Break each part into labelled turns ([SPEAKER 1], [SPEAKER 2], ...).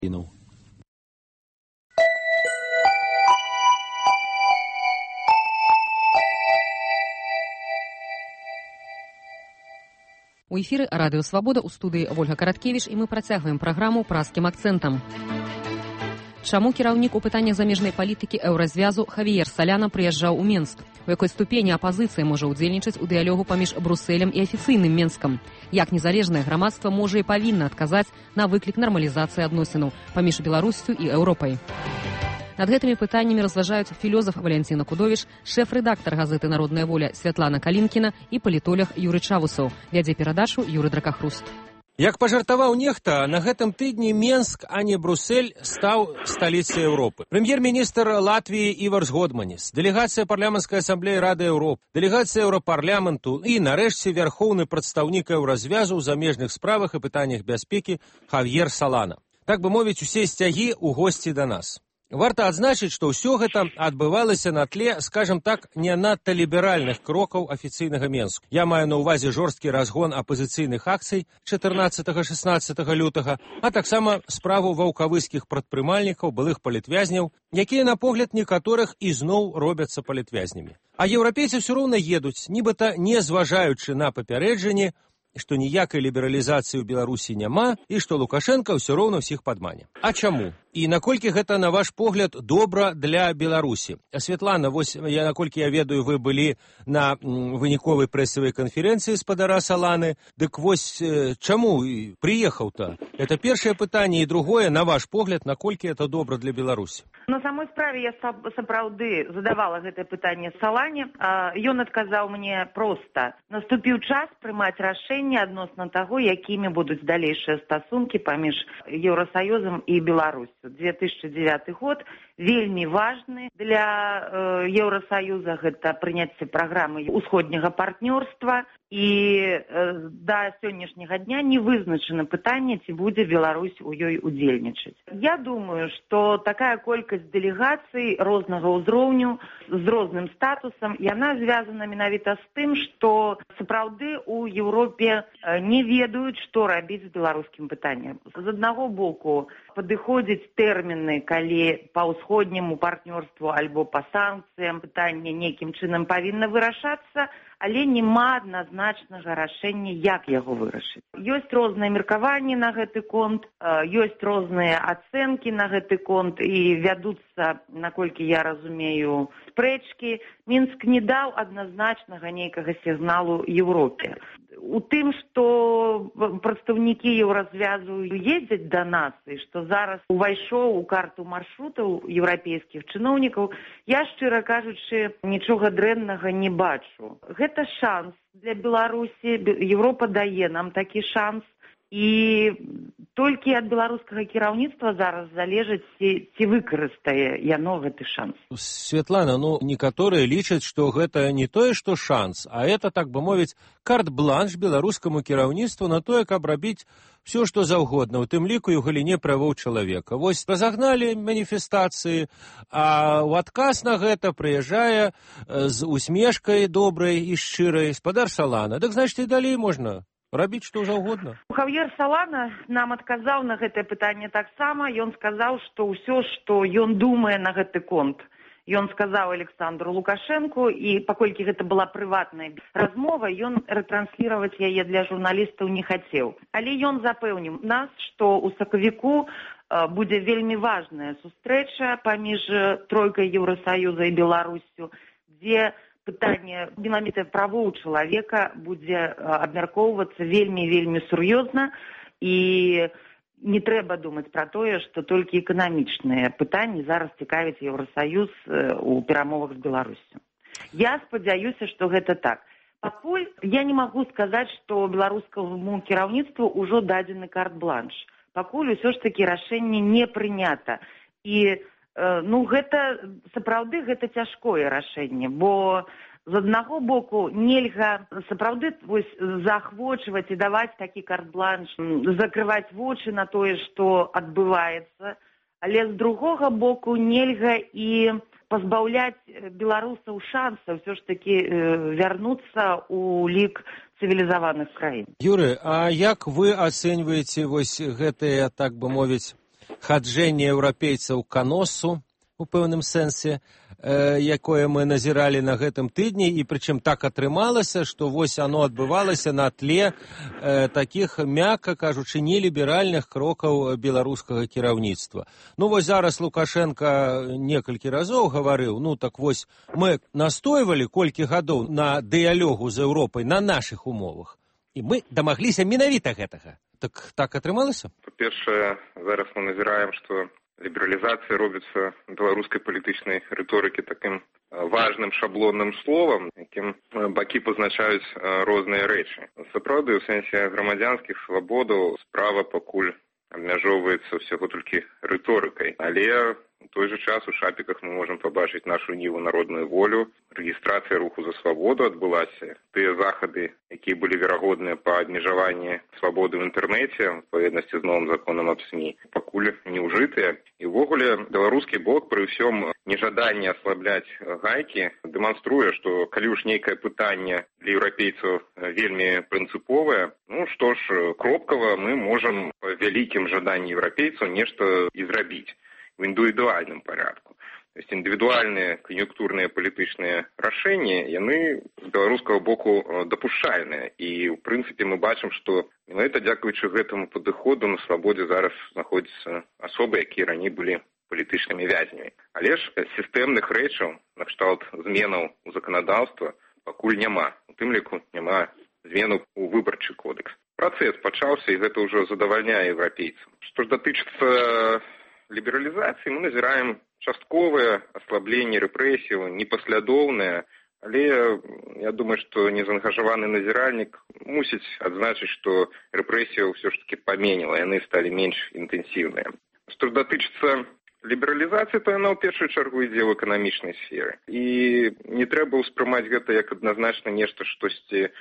[SPEAKER 1] У эфіры Радыё Свабода, у студыі Вольга Караткевіч, і мы працягваем праграму «Праскім акцэнтам». Чаму кіраўнік у пытаннях замежнай палітыкі Еўразвязу Хавіер Саляна прыязджаў у Менск? У якой ступені апазіцыя можа ўдзельнічаць у дыялогу паміж Брусэлем і афіцыйным Менскам? Як незалежнае грамадства можа і павінна адказаць на выклік нармалізацыі адносінаў паміж Беларусю і Еўропай? Над гэтымі пытаннямі разважаюць філёзаф Валянціна Кудовіч, шэф-рэдактар газеты «Народная воля» Святлана Калінкіна і палітолог Юры Чавусаў. Вядзе перадачу Юры Дракахруст.
[SPEAKER 2] Як пажартаваў нехта, на гэтым тыдні Менск, а не Брусэль, стаў сталіцай Еўропы. Прэм'ер-міністр Латвіі Іварс Годманіс, дэлегацыя парламенцкай асамблеі Рады Еўропы, дэлегацыя Еўрапарламенту і, нарэшце, вярхоўны прадстаўнік Еўразвязу ў замежных справах і пытаннях бяспекі Хавіер Салана. Так бы мовіць, усе сцягі ў госці да нас. Варта адзначыць, што ўсё гэта адбывалася на тле, скажам так, не надта ліберальных крокаў афіцыйнага Менску. Я маю на ўвазе жорсткі разгон апазіцыйных акцый 14-16 лютага, а таксама справу ваўкавыскіх прадпрымальнікаў, былых палітвязняў, якія, на погляд некаторых, ізноў робяцца палітвязнямі. А еўрапейцы ўсё роўна едуць, нібыта не зважаючы на папярэджанні, што ніякай лібералізацыі ў Беларусі няма і што Лукашенко ўсё роўна ўсіх падмане. А чаму? І наколькі гэта, на ваш погляд, добра для Беларусі? Святлана, вось, наколькі я ведаю, вы былі на выніковай прэсавай канферэнцыі спадара Саланы. Дык вось, чаму прыехаў-то? Это першае пытанне. І другое, на ваш погляд, наколькі это добра для Беларусі?
[SPEAKER 3] На самой справе я сапраўды задавала гэтае пытанне Салане. Ён адказаў мне проста. Наступіў час прымаць рашэнне адносна таго, якімі будуць далейшыя стасункі паміж Еўрасаюзам і Беларусю. 2009 год вельмі важны для Еўрасаюза, гэта прыняцце праграмы ўсходняга партнёрства, і да сённяшняга дня не вызначана пытанне, ці будзе Беларусь у ёй удзельнічаць. Я думаю, што такая колькасць дэлегацый рознага ўзроўню з розным статусам, яна звязана менавіта з тым, што сапраўды у Еўропе не ведаюць, што рабіць з беларускім пытаннем. З аднаго боку падыходзяць тэрміны, калі па ўсходняму партнёрству альбо па санкцыям пытанне нейкім чынам павінна вырашацца, але няма адназначнага рашэння, як яго вырашыць. Ёсць розныя меркаванні на гэты конт, ёсць розныя ацэнкі на гэты конт, і вядуцца, наколькі я разумею, спрэчкі. Мінск не даў адназначнага нейкага сігналу Еўропе. У тым, што прадстаўнікі Еўразвязу ездзяць да нас, і што зараз увайшоў у карту маршрутаў еўрапейскіх чыноўнікаў, я, шчыра кажучы, нічога дрэннага не бачу. Гэта шанс для Беларусі, Еўропа дае нам такі шанс, і толькі ад беларускага кіраўніцтва зараз залежыць, ці выкарыстае яно гэты шанс.
[SPEAKER 2] Святлана, некаторыя лічаць, што гэта не тое, што шанс, а это, так бы мовіць, карт-бланш беларускаму кіраўніцтву на тое, каб рабіць все, што заўгодна, у тым ліку і ў галіне правоў чалавека. Вось разагналі маніфестацыі, а ў адказ на гэта прыязджае з усмешкай добрай і шчырай спадар Салана. Дык, значыць, і далей можна рабіць што заўгодна.
[SPEAKER 3] Хавіер Салана нам адказаў на гэтае пытанне таксама. Ён сказаў, што ўсё, што ён думае на гэты конт, ён сказаў Александру Лукашенку, і паколькі гэта была прыватная размова, ён ретрансліраваць яе для журналістаў не хацеў. Але ён запэўніў нас, што ў сакавіку будзе вельмі важная сустрэча паміж тройкай Еўрасаюза і Беларуссю, дзе пытанне менавіта правоў чалавека будзе абмяркоўвацца вельмі сур'ёзна, і не трэба думаць пра тое, што толькі эканамічныя пытанні зараз цікавяць Еўрасаюз у перамовах з Беларуссю. Я спадзяюся, што гэта так. Пакуль я не магу сказаць, што беларускаму кіраўніцтву ўжо дадзены карт-бланш. Пакуль усё ж такі рашэнне не прынята. І гэта сапраўды гэта цяжкое рашэнне, бо з аднаго боку нельга сапраўды заахвочваць і даваць такі карт-бланш, закрываць вочы на тое, што адбываецца, але з другога боку нельга і пазбаўляць беларусаў шанса ўсё ж такі вярнуцца ў лік цывілізаваных краін.
[SPEAKER 2] Юры, а як вы ацэньваеце вось гэтыя, так бы мовіць, хаджэнне еўрапейцаў к носу, у пэўным сэнсе, якое мы назіралі на гэтым тыдні, і прычым так атрымалася, што вось оно адбывалася на тле такіх, мякка кажучы, неліберальных крокаў беларускага кіраўніцтва. Ну вось зараз Лукашенко некалькі разоў гаварыў, ну так вось мы настойвалі колькі гадоў на дыялогу з Еўропай на нашых умовах, і мы дамагліся менавіта гэтага. Так атрымалася?
[SPEAKER 4] Па-першае, зараз мы назіраем, што лібералізацыя робіцца беларускай палітычнай рыторыкі такім важным шаблонным словам, якім бакі пазначаюць розныя рэчы. Сапраўды, у сэнсе грамадзянскіх свабодаў справа пакуль абмяжоўваецца ўсяго толькі рыторыкай, але у той жа час у шапіках мы можам пабачыць нашу ніву народную волю. Рэгістрацыя руху за свабоду адбылася. Тыя захады, якія былі верагодныя па абмежаванні свабоды ў інтэрнэце, у адпаведнасці з новым законам аб СМІ, пакуль не ўжытыя. І ўвогуле беларускі бок пры ўсём нежаданні аслабляць гайкі дэманструе, што калі ўж нейкае пытанне для еўрапейцаў вельмі прынцыповае, ну што ж, кропкава мы можам па вялікім жаданні еўрапейцаў нешта і зрабіць в індывідуальным парядку. То есть індывідуальныя кан'юнктурныя палітычныя рашэнні, яны з беларускага боку дапушчальныя. І, ў прынцыпе, мы бачым, што менавіта дзякуючы гэтаму падыходу на свабодзе зараз знаходзяцца асобы, якія раней былі палітычнымі вязнямі. Але ж сістэмных рэчаў, накшталт зменаў у заканадаўства, пакуль няма. У тым ліку няма зменаў у выбарчы кодекс. Працэс пачаўся, і гэта ўжо задавальняе еўрапейцам. Што ж датычыцца лібералізацыі, мы назіраем частковае аслабленне рэпрэсіяў, непаслядоўнае, але я думаю, што незаангажаваны назіральнік мусіць адзначыць, што рэпрэсія ўсё ж такі паменіла, яны сталі менш інтэнсіўныя. Што ж датычыцца лібералізацыі, то яна ў першую чаргу ідзе ў эканамічнай сферы. І не трэба ўспрымаць гэта як адназначна нешта штосьці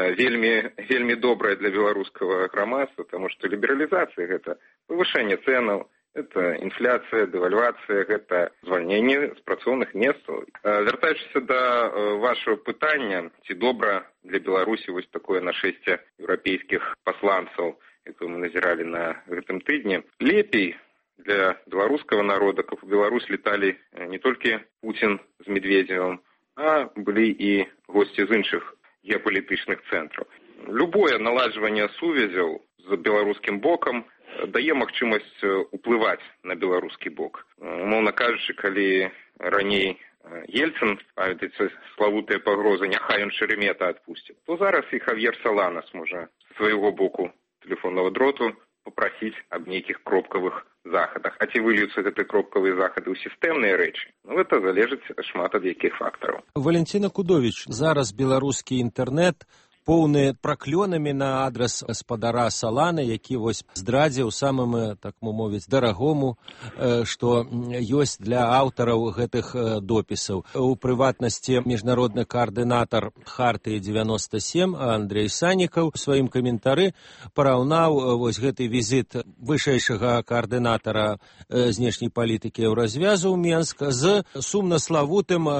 [SPEAKER 4] вельмі добрае для беларускага грамадства, таму што лібералізацыя гэта павышэнне цэнаў, это інфляцыя, дэвальвацыя, гэта звальненне з працоўных месцаў. Вяртаючыся да вашего пытання, ці добра для Беларусі вось такое нашэсце еўрапейскіх пасланцаў, якое мы назіралі на гэтым тыдні, лепей для беларускага народа, каб у Беларусь леталі не толькі Пуцін з Медведзевым, а былі і госці з іншых геапалітычных цэнтраў. Любое наладжванне сувязяў з беларускім бокам дае магчымасць уплываць на беларускі бок. Умоўна кажучы, калі раней Ельцин, памятаеце, славутыя пагрозы, няхай ён Шеремета адпусціць, то зараз і Хавьер Соланас можа з свайго боку тэлефоннага дроту папрасіць аб нейкіх кропкавых захадах. А ці выльюцца гэтыя кропкавыя захады ў сістэмныя рэчы? Ну, гэта залежыць шмат ад якіх фактараў.
[SPEAKER 2] Валентина Кудович, зараз беларускі інтэрнэт поўны праклёнамі на адрас гаспадара Саланы, які вось здрадзіў самым, так мовіць, дарагому, што ёсць для аўтараў гэтых допісаў. У прыватнасці міжнародны каардынатар Хартыі 97 Андрей Саннікаў у сваім каментары параўнаў вось гэты візіт вышэйшага каардынатара знешняй палітыкі Еўразвязу ў Менск з сумнаславутым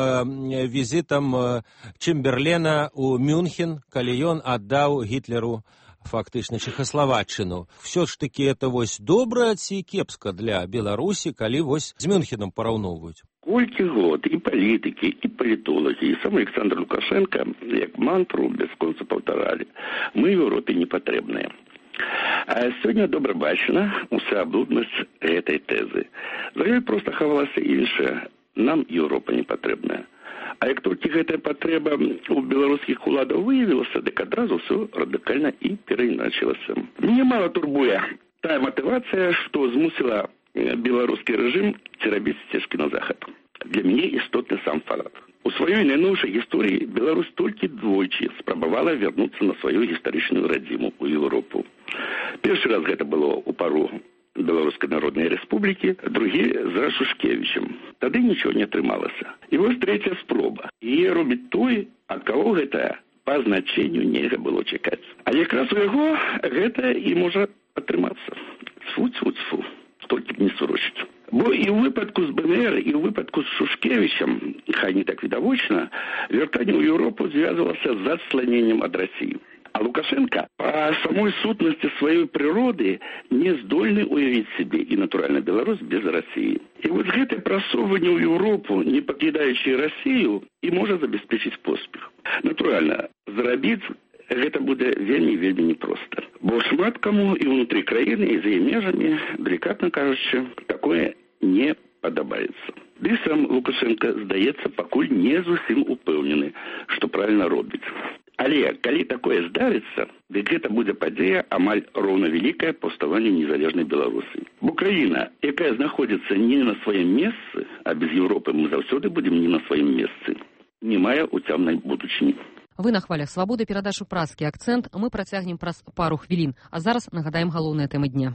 [SPEAKER 2] візітам Чэмберлена ў Мюнхен, калі ён аддаў Гітлеру фактычна Чэхаславаччыну. Всё ж таки это вось добра ці кепска для Беларусі, калі вось з Мюнхенам параўноўваюць?
[SPEAKER 5] Колькі год і палітыкі, і палітолагі, і сам Александр Лукашенко як мантру бясконца паўтаралі: мы в Европе не патрэбныя. А сёння добра бачна уся аблуднасць гэтай тэзы. За ёй проста хавалася іншае: нам Еўропа не патрэбная. А як толькі гэтая патрэба у беларускіх уладаў выявілася, дык адразу ўсё радыкальна і перайначылася. Мне мала турбуе тая матывацыя, што змусіла беларускі рэжым церабіць сцежкі на захад. Для мяне істотны сам факт. У сваёй найноўшай гісторыі Беларусь толькі двойчы спрабавала вярнуцца на сваю гістарычную радзіму ў Еўропу. Першы раз гэта было ў пару Беларускай Народнай Рэспублікі, другі з Шушкевічем. Тады нічого не атрымалася. І вось трэця спроба. І робіць той, ад каго гэта па значэнню нельга было чакаць. А якраз у яго гэта і можа атрымацца. Цфу-цфу-цфу. Толькі б не сурочыць. Бо і ў выпадку з БНР, і ў выпадку з Шушкевічем, хай не так відавочна, вяртанне ў Еўропу звязывалася з адсланеннем ад Расіі. А Лукашенко по самой сутности своей природы не здольны уявить себе и натурально Беларусь без России. И вот это просовывание в Европу, не покидающее Россию, и может обеспечить поспех. Натурально, заробить это будет вельми непросто. Бо шмат кому и внутри краины, и за ее межами, деликатно кажучи, такое не подобається. Ды сам Лукашенко, здаецца, пакуль не зусім упэўнены, што правільна робіць. Але калі такое здарыцца, дык гэта будзе падзея амаль роўна вялікая па ўставанню незалежнай Беларусі. Бо краіна, якая знаходзіцца не на сваім месцы, а без Еўропы мы заўсёды будзем не на сваім месцы, не мае уцямнай будучыні.
[SPEAKER 1] Вы на хвалях свабоды, перадачу «Празкі акцэнт» мы працягнем праз пару хвілін, а зараз нагадаем галоўныя тэмы дня.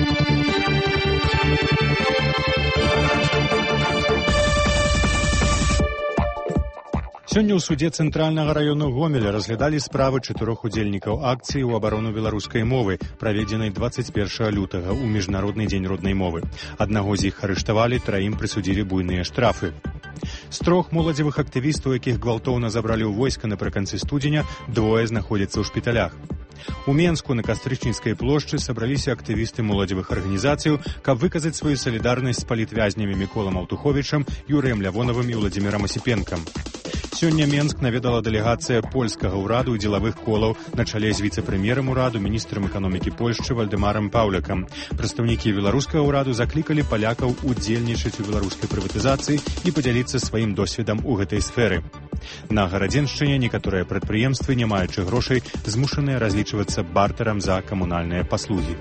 [SPEAKER 6] Сёння ў судзе Цэнтральнага раёну Гомеля разглядалі справы 4 удзельнікаў акцыі ў абарону беларускай мовы, праведзенай 21 лютага ў Міжнародны дзень роднай мовы. Аднаго з іх арыштавалі, 3 прысудзілі буйныя штрафы. З 3 моладзевых актывістаў, якіх гвалтоўна забралі ў войска напрыканцы студзеня, 2 знаходзяцца ў шпіталях. У Менску на Кастрычніцкай плошчы сабраліся актывісты моладзевых арганізацыяў, каб выказаць сваю салідарнасць з палітвязнямі Міколам Аўтуховічам, Юрыем Лявонавым і Владзімірам Асіпенкам. Сёння Менск наведала дэлегацыя польскага ўраду і дзелавых колаў на чале з віцэ-прэм'ерам ураду, міністрам эканомікі Польшчы Вальдэмарам Паўлякам. Прадстаўнікі беларускага ўраду заклікалі палякаў удзельнічаць у беларускай прыватызацыі і падзяліцца сваім досведам у гэтай сферы. На Гарадзеншчыне некаторыя прадпрыемствы, не маючы грошай, змушаныя разлічвацца бартэрам за камунальныя паслугі.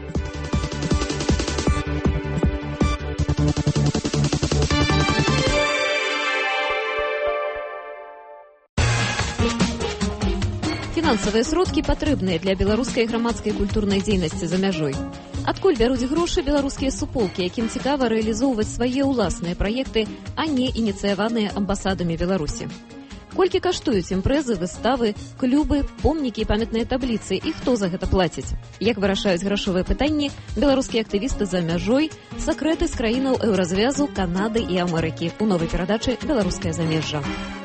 [SPEAKER 7] Фінансавыя сродкі патрэбныя для беларускай грамадскай культурнай дзейнасці за мяжой. Адкуль бяруць грошы беларускія суполкі, якім цікава рэалізоўваць свае ўласныя праекты, а не ініцыяваныя амбасадамі Беларусі? Колькі каштуюць імпрэзы, выставы, клубы, помнікі і памятныя табліцы, і хто за гэта плаціць? Як вырашаюць грашовыя пытанні беларускія актывісты за мяжой, сакрэты з краінаў Еўразвязу, Канады і Амерыкі у новай перадачы «Беларускае замежжа».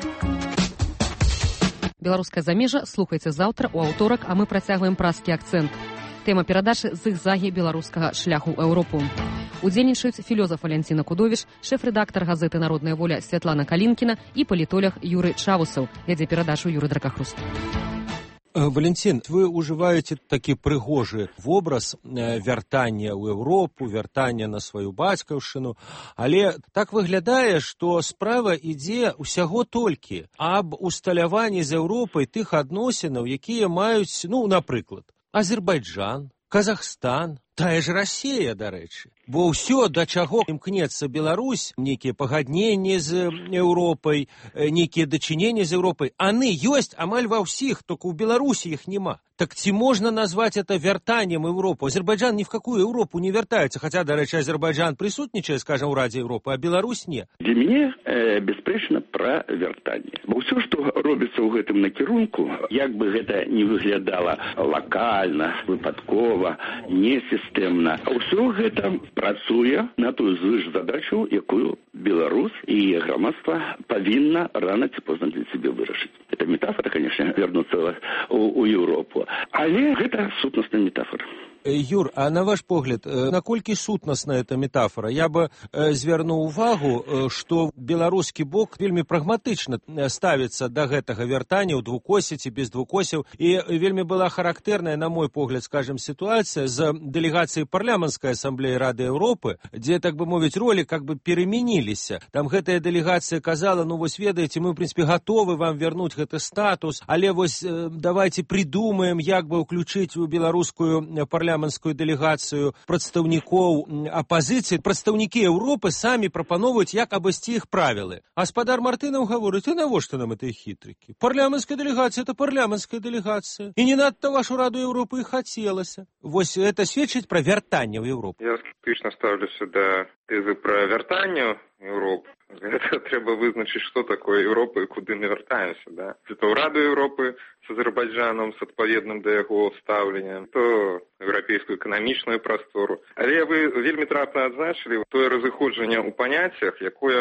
[SPEAKER 1] Беларускае замежжа слухайце заўтра ў аўторак, а мы працягваем «Празкі акцэнт». Тэма перадачы зігзагі беларускага шляху ў Еўропу. Удзельнічаюць філёзаф Валянціна Кудовіч, шэф-рэдактар газеты «Народная воля» Святлана Калінкіна і палітолог Юры Чавусаў. Вядзе перадачу Юры Дракахруст.
[SPEAKER 2] Валентин, вы уживаете такі прыгожы вобраз вяртання ў Еўропу, вяртання на сваю бацькаўшчыну, але так выглядае, што справа ідзе ўсяго толькі аб усталяванні з Еўропай тых адносінаў, якія маюць, напрыклад, Азербайджан, Казахстан, тая ж Расія, дарэчы. Бо ўсё, да чаго імкнецца Беларусь, нейкія пагадненні з Еўропай, нейкія дачыненні з Еўропай, яны ёсць амаль ва ўсіх, толькі ў Беларусі іх няма. Так ці можна назваць это вяртаннем Еўропу? Азербайджан ні в какую Еўропу не вяртаецца, хаця, дарэчы, Азербайджан прысутнічае, скажем, у Раде Еўропы, а Беларусь не.
[SPEAKER 5] Для мяне бясспрэчна пра вяртанне. Бо ўсё, што робіцца ў гэтым накірунку, як бы гэта не выглядала лакальна, выпадкова, несістэмна, ўсё гэта працуе на тую звышзадачу, якую Беларусь і грамадства павінна рана ці позна для сябе вырашыць. Это метафора, конечно, вярнуцца у Еўропу. Але гэта сутнасная метафора.
[SPEAKER 2] Юр, а на ваш погляд, наколькі сутнасна эта метафора? Я бы звярнуў увагу, што беларускі бок вельмі прагматычна ставіцца да гэтага вяртання ў двукосе ці без двукосяў, і вельмі была характэрная, на мой погляд, скажем, сітуацыя з дэлегацыяй парламенцкай асамблеі Рады Еўропы, дзе, так бы мовіць, ролі как бы перемяніліся. Там гэтая дэлегацыя казала, вось ведаеце, мы, в прынцыпе, гатовы вам вярнуць гэты статус, але вось давайте придумаем, як бы ўключыць у беларускую парламенцкую дэлегацыю прадстаўнікоў апазіцыі. Прадстаўнікі Еўропы самі прапановваюць, як абысці іх правілы. Гаспадар Мартынаў гаворыць, а навошта нам этой хітрыкі? Парламенцкая дэлегацыя — это парламенцкая дэлегацыя. І не надта вашу Раду Еўропы і хацелася. Вось это сведчыць пра вяртанне ў Еўропу.
[SPEAKER 4] Я скептычна ставлюся да тэзы пра вяртанне Еўропы. Гэта трэба вызначыць, што такое Еўропа і куды мы вяртаемся, да? То ў Раду Еўропы з Азербайджанам, з адпаведным да яго стаўленнем, то еўрапейскую эканамічную прастору. Але вы вельмі трапна адзначылі тое разыходжанне ў паняццях, якое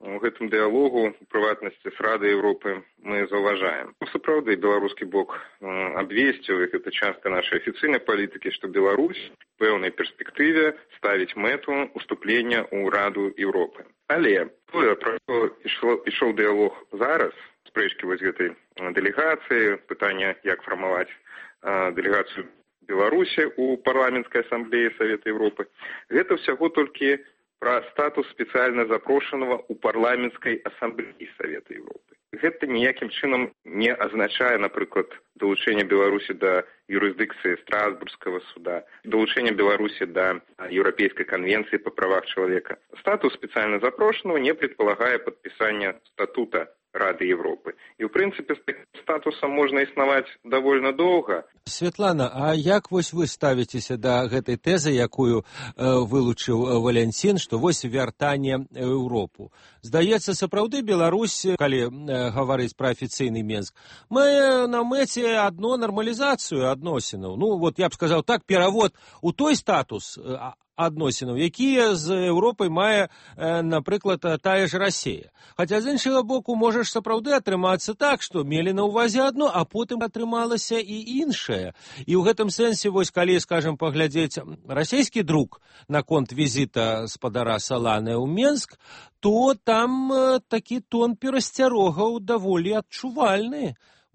[SPEAKER 4] у гэтым дыялогу, у прыватнасці з Радай Еўропы, мы заўважаем. Сапраўды, беларускі бок абвесціў, і гэта частка нашай афіцыйнай палітыкі, што Беларусь у пэўнай перспектыве ставіць мэту уступлення ў Раду Еўропы. Але тое, пра што ішоў дыялог зараз, спрэчкі вось гэтай дэлегацыі, пытання, як фармаваць дэлегацыю Беларусі ў парламенцкай асамблеі Савета Еўропы, гэта ўсяго толькі пра статус спецыяльна запрошанага ў парламенцкай асамблеі Савета Еўропы. Гэта ніякім чынам не азначае, напрыклад, далучэнне Беларусі да юрысдыкцыі Страсбургскага суда, далучэнне Беларусі да Еўрапейскай канвенцыі па правах чалавека. Статус спецыяльна запрошанага не предполагае падпісання статута Рады Еўропы. І, ў прынцыпе, з такім статусам можна існаваць давольна доўга.
[SPEAKER 2] Светлана, а як вось вы ставіцеся да гэтай тэзы, якую вылучыў Валянцін, што вось вяртанне Еўропу? Здаецца, сапраўды Беларусь, калі гаварыць пра афіцыйны Менск, мае на мэце адно нармалізацыю адносінаў. Ну, вот я б сказаў так, перавод у той статус адносінаў, якія з Еўропай мае, напрыклад, тая ж Расія. Хаця, з іншага боку, можа ж сапраўды атрымацца так, што мелі на ўвазе адно, а потым атрымалася і іншае. І ў гэтым сэнсе, вось калі, скажам, паглядзець расійскі друк наконт візіта спадара Саланы ў Менск, то там такі тон перасцярогаў даволі адчувальны.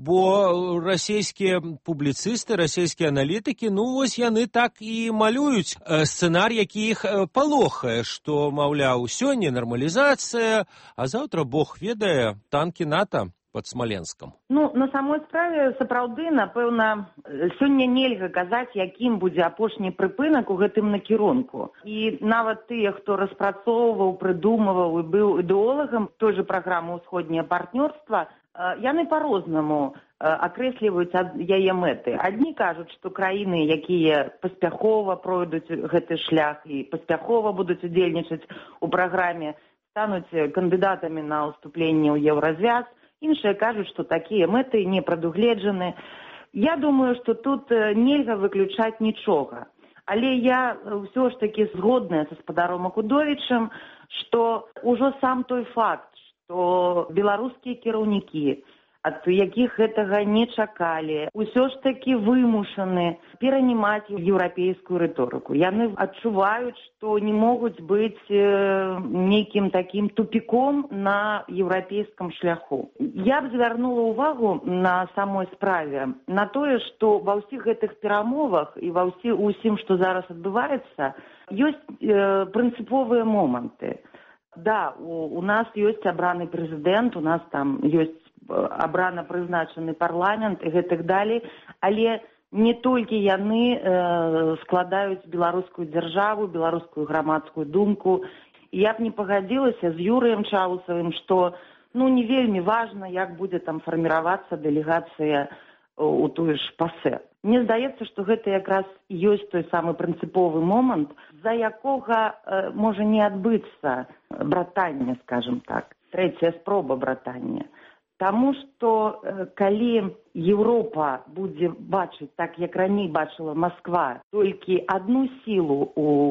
[SPEAKER 2] Бо расійскія публіцысты, расійскія аналітыкі, ну вось яны так і малююць сцэнарый, які іх палохае, што, маўляў, сёння нармалізацыя, а заўтра Бог ведае танкі НАТО пад Смаленскам.
[SPEAKER 3] Ну, на самой справе, сапраўды, напэўна, сёння нельга казаць, якім будзе апошні прыпынак у гэтым накірунку. І нават тыя, хто распрацоўваў, прыдумываў і быў ідэолагам той жа праграмы «Усходняе партнёрства», яны па-рознаму акрэсліваюць яе мэты. Адні кажуць, што краіны, якія паспяхова пройдуць гэты шлях і паспяхова будуць удзельнічаць у праграме, стануць кандыдатамі на ўступленне ў Еўразвяз. Іншыя кажуць, што такія мэты не прадугледжаны. Я думаю, што тут нельга выключаць нічога. Але я ўсё ж такі згодная са спадаром Акудовічам, што ўжо сам той факт, што беларускія кіраўнікі, ад якіх гэтага не чакалі, усё ж такі вымушаны перанімаць еўрапейскую рыторыку. Яны адчуваюць, што не могуць быць нейкім такім тупіком на еўрапейскім шляху. Я б звярнула ўвагу на самой справе на тое, што ва ўсіх гэтых перамовах і ва ўсім, што зараз адбываецца, ёсць прынцыповыя моманты. Да, у нас ёсць абраны прэзідэнт, у нас там ёсць абрана прызначаны парламент і гэтак далей, але не толькі яны складаюць беларускую дзяржаву, беларускую грамадскую думку. Я б не пагадзілася з Юрыем Чаусавым, што не вельмі важна, як будзе там фарміравацца дэлегацыя у той ж ПАСЕ. Мне здаецца, што гэта якраз ёсць той самы прынцыповы момант, за якога можа не адбыцца братання, скажем так, трэцяя спроба братання. Таму што калі Еўропа будзе бачыць, так як раней бачыла Масква, толькі адну сілу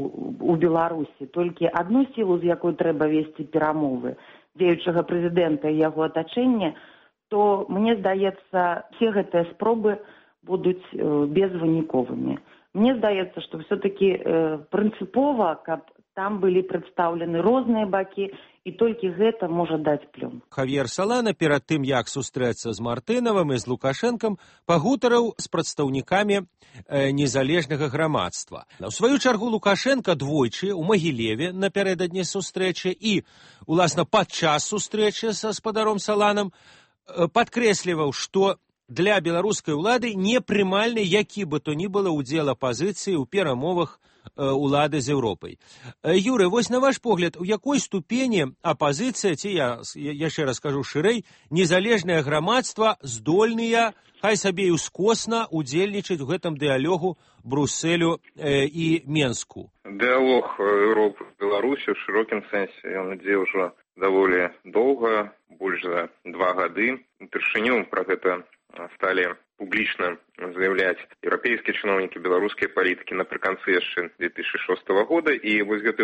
[SPEAKER 3] у Беларусі, толькі адну сілу, з якой трэба весці перамовы дзеючага прэзідэнта і яго атачэння, то, мне здаецца, все гэтыя спробы будуць безвыніковымі. Мне здаецца, што все-таки прынцыпова, каб там былі прадстаўлены розныя бакі, і толькі гэта можа даць плён.
[SPEAKER 2] Хавьер Салана перад тым, як сустрэцца з Мартынавым і з Лукашэнкам, пагутарыў з прадстаўнікамі незалежнага грамадства. У сваю чаргу Лукашэнка двойчы ў Магілеве напярэдадні сустрэчы і, уласна, падчас сустрэчы са спадаром Саланам падкрэсліваў, што для беларускай улады непрымальны які бы то ні было ўдзел апазіцыі ў перамовах улады з Еўропай. Юрый, вось на ваш погляд, у якой ступені апазіцыя, ці я яшчэ раз кажу шырэй, незалежнае грамадства здольныя, хай сабе і ўскосна удзельнічаць у гэтым дыялогу Брусселю і Менску?
[SPEAKER 4] Дыялог Еўропы з Беларусі ў шырокім сэнсе, ён ідзе ўжо даволі доўга, больш за 2 гады. Упершыню пра гэта сталі публічна заявляць еўрапейскія чыноўнікі, беларускія палітыкі напрыканцы яшчэ 2006 года. І вось гэты досвед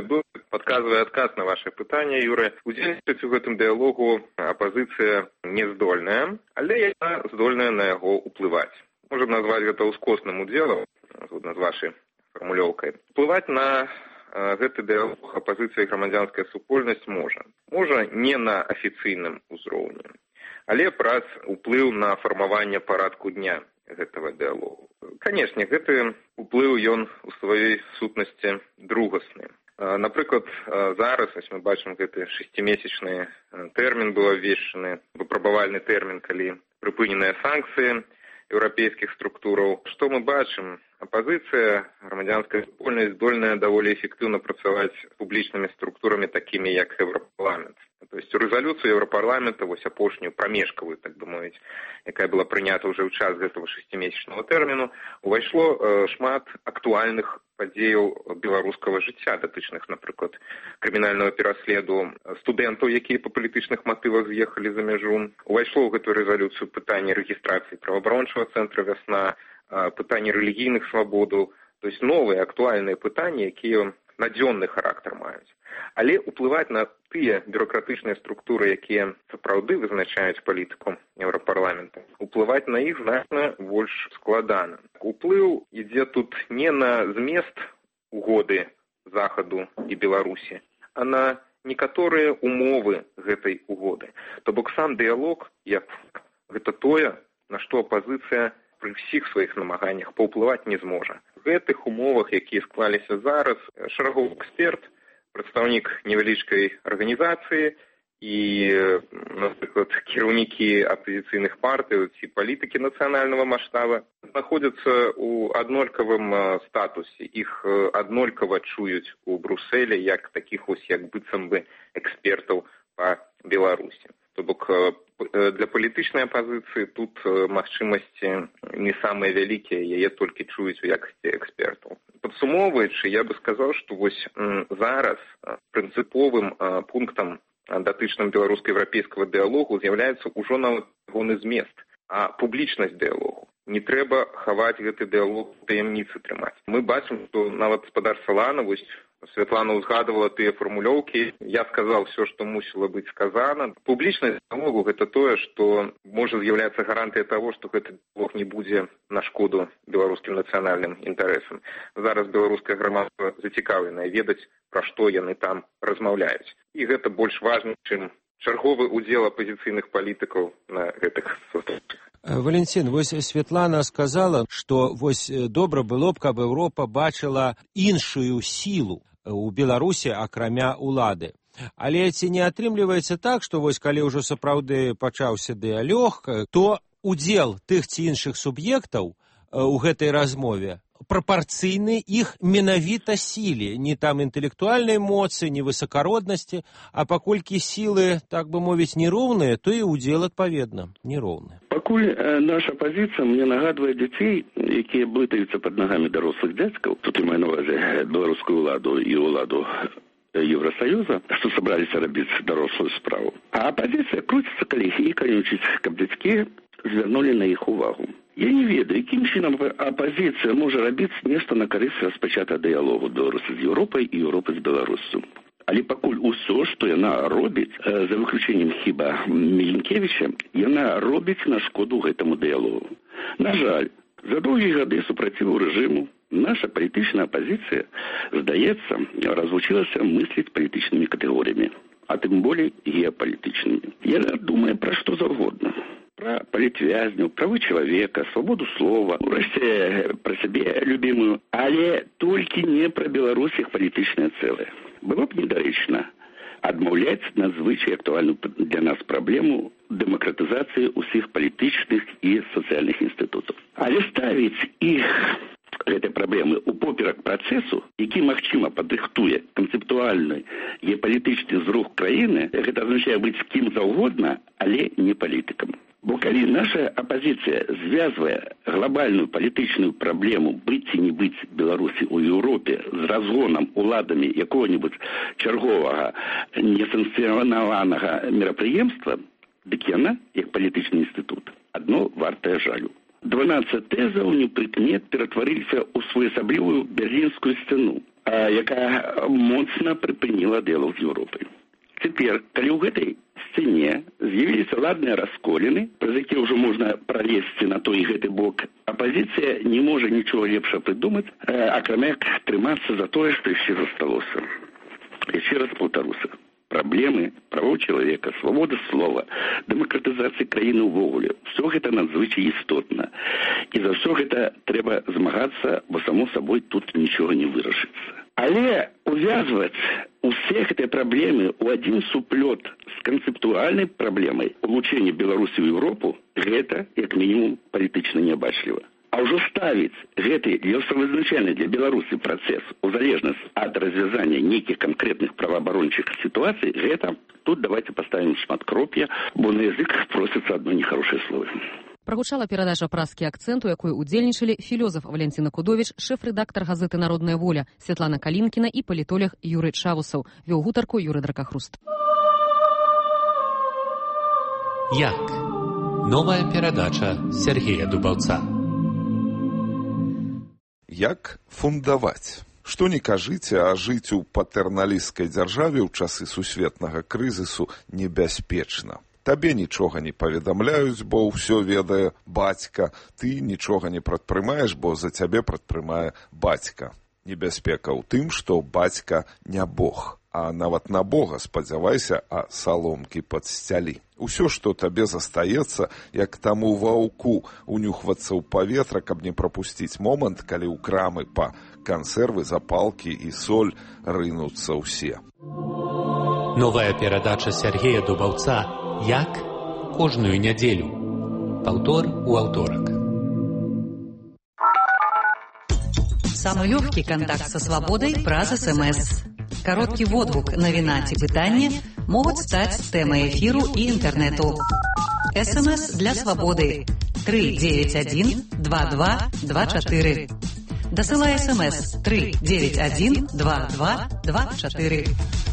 [SPEAKER 4] Падказвае адказ на ваше пытанне, Юры. Удзельнічаць у гэтым дыялогу апазіцыя не здольная, але яна здольная на яго ўплываць. Можам назваць гэта ўскосным удзелам, згодна з вашай фармулёўкай. Уплываць на гэты дыялог апазіцыя і грамадзянская супольнасць можа. Можа не на афіцыйным узроўні, але праз уплыў на фармаванне парадку дня гэтага дыялогу. Канешне, гэты уплыў ён у сваёй сутнасці другасны. Напрыклад, зараз мы бачым гэты 6-месячны тэрмін быў абвешчаны, выпрабавальны тэрмін, калі прыпыненыя санкцыі еўрапейскіх структураў. Што мы бачым? Апазіцыя, грамадзянская супольнасць здольная даволі эфектыўна працаваць з публічнымі структурамі, такімі як Еўрапарламент. То есть у рэзалюцыю Еўрапарламента, вось апошнюю прамежкавую, так бы мовіць, якая была прынята ўжо ў час гэтага 6-месячнага тэрміну, увайшло шмат актуальных падзеяў беларускага жыцця, датычных, напрыклад, крымінальнага пераследу студэнтаў, якія па палітычных матывах з'ехалі за мяжу. Увайшло ў гэтую рэзалюцыю пытанне рэгістрацыі праваабарончага цэнтра «Вясна», пытанне рэлігійных свабодаў, то есть новыя актуальныя пытанні, якія надзённы характар маюць. Але ўплываць на тыя бюрократычныя структуры, якія сапраўды вызначаюць палітыку Еўрапарламента, уплываць на іх значна больш складана. Уплыў ідзе тут не на змест угоды Захаду і Беларусі, а на некаторыя умовы гэтай угоды. То бок сам дыялог, як гэта тое, на што апазіцыя пры ўсіх сваіх намаганнях паўплываць не зможа. В гэтых умовах, якія склаліся зараз, шараговы эксперт, прадстаўнік невялічкай арганізацыі і, напрыклад, кіраўнікі апазіцыйных партый ці палітыкі нацыянальнага маштаба знаходзяцца ў аднолькавым статусе. Іх аднолькава чуюць у Брусэлі як такіх ось як быццам бы экспертаў па Беларусі. То бок для палітычнай апазіцыі тут магчымасці не самыя вялікія, яе толькі чуюць у якасці экспертаў. Падсумоўваючы, я бы сказаў, што вось зараз прынцыповым пунктам датычным беларуска-еўрапейскага дыялогу з'яўляецца ўжо нават ягоны змест, а публічнасць дыялогу. Не трэба хаваць гэты дыялог у таямніцы трымаць. Мы бачым, што нават спадар Салана, вось Святлана узгадывала тыя фармулёўкі, я сказаў все, што мусіла быць сказана. Публічнасць дыялогу гэта тое, што можа з'яўляцца гарантыя таго, што гэты дыялог не будзе на шкоду беларускім нацыянальным інтарэсам. Зараз беларускае грамадства зацікаўленае ведаць, пра што яны там размаўляюць. І гэта больш важна, чым чарговы удзел апазіцыйных палітыкаў на гэтых сустрэчах.
[SPEAKER 2] Валентин, вось Святлана сказала, што вось добра было б, каб Еўропа бачыла іншую сілу у Беларусі, акрамя улады. Але ці не атрымліваецца так, што вось калі ўжо сапраўды пачаўся дыялог, то удзел тых ці іншых суб'ектаў у гэтай размове прапарцыйны іх менавіта сіле, не там інтэлектуальнай моцы, не высакароднасці, а паколькі сілы, так бы мовіць, нероўныя, то і удзел адпаведна нероўны.
[SPEAKER 5] Пакуль наша пазіцыя мне нагадвае дзяцей, якія блытаюцца пад нагамі дарослых дзядзькаў, тут я маю на ўвазе беларускую ўладу і ўладу Евросоюза, што сабраліся рабіць дарослую справу. А апазіцыя круціцца калегі і канючыць, каб дзядзькі звярнулі на іх увагу. Я не ведаю, якім чынам апазіцыя можа рабіць нешта на карысць распачатага дыялогу Беларусі з Еўропай і Еўропы з Беларуссю. Але пакуль усё, што яна робіць, за выключэннем хіба Міленкевіча, яна робіць на шкоду гэтаму дыялогу. На жаль, за доўгія гады супраціву рэжыму наша палітычная апазіцыя, здаецца, развучылася мысліць палітычнымі катэгорыямі, а тым болей геапалітычнымі. Яна думае пра што заўгодна. Пра палітвязняў, правы чалавека, свабоду слова, урэшце пра сябе любімую, але толькі не пра Беларусь іх палітычнае цэлае. Было б недарэчна адмаўляць надзвычай актуальную для нас праблему дэмакратызацыі ўсіх палітычных і сацыяльных інстытутаў. Але ставіць іх гэтай праблемы упоперак працэсу, які, магчыма, падрыхтуе канцэптуальны геапалітычны зрух краіны, гэта азначае быць кім заўгодна, але не палітыкам. Бо калі наша апазіцыя звязвае глобальную палітычную праблему быць ці не быць Беларусі ў Еўропе з разгонам уладамі якога-небудзь чарговага несанкцыянаванага мерапрыемства, дык яна, як палітычны інстытут, адно вартае жалю. 12 тэзаў непрыкмет ператварыліся ў своеасаблівую берлінскую сцяну, якая моцна прыпыніла дыялог з Еўропай. Цяпер, калі ў гэтай сцяне з'явіліся ладныя расколіны, праз якія ўжо можна пралезці на той і гэты бок, апазіцыя не можа нічога лепша прыдумаць, акрамя як трымацца за тое, што яшчэ засталося. Яшчэ раз паўтаруся. Праблемы правоў чалавека, свабода слова, дэмакратызацыі краіны ўвогуле. Все гэта надзвычай істотна. І за ўсё гэта трэба змагацца, бо само сабой тут нічога не вырашыцца. Але увязваць усе гэтыя праблемы ў адзін суплёт з канцэптуальнай праблемай улучэння Беларусі ў Еўропу, гэта, як мінімум, палітычна неабачліва. А ўжо ставіць гэты самавызначальны для Беларусі працэс у залежнасць ад развязання нейкіх канкрэтных праваабарончых сітуацый, гэта тут давайте паставім шматкроп'я, бо на язык просіцца адно нехарошае слово.
[SPEAKER 1] Прагучала перадача «Празкі акцэнт», у якой удзельнічалі філёзаф Валянціна Кудовіч, шэф-рэдактар газеты «Народная воля» Святлана Калінкіна і палітолог Юрый Чавусаў. Вёў гутарку Юрый Дракахруст.
[SPEAKER 8] Як? Новая перадача Сергея Дубаўца.
[SPEAKER 9] Як фундаваць? Што не кажыце, а жыць у патэрналісцкай дзяржаве ў часы сусветнага крызісу небяспечна. Табе нічога не паведамляюць, бо ўсё ведае бацька. Ты нічога не прадпрымаеш, бо за цябе прадпрымае бацька. Небяспека ў тым, што бацька не Бог. А нават на Бога спадзявайся, а саломкі падсцялі. Усё, што табе застаецца, як таму ваўку унюхвацца ў паветра, каб не прапусціць момант, калі ў крамы па кансервы, запалкі і соль рынуцца ўсе.
[SPEAKER 8] Новая перадача Сергея Дубаўца «Як?» кожную нядзелю. Паўтор у аўторак.
[SPEAKER 10] Самый легкий контакт со свободой праз СМС. Короткий водгук, навіна ці пытанне могут стать темой эфиру и интернету. СМС для свободы 391-2224. Досылай СМС 391-2224.